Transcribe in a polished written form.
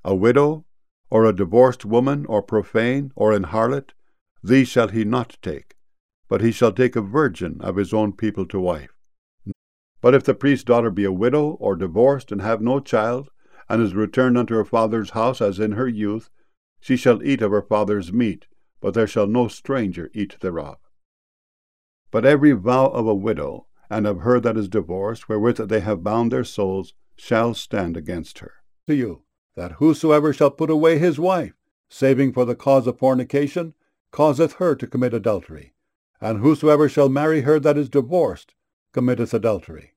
A widow, or a divorced woman, or profane, or an harlot, these shall he not take, but he shall take a virgin of his own people to wife. But if the priest's daughter be a widow, or divorced, and have no child, and is returned unto her father's house as in her youth, she shall eat of her father's meat, but there shall no stranger eat thereof. But every vow of a widow, and of her that is divorced, wherewith they have bound their souls, shall stand against her. To you, that whosoever shall put away his wife, saving for the cause of fornication, causeth her to commit adultery, and whosoever shall marry her that is divorced, committeth adultery.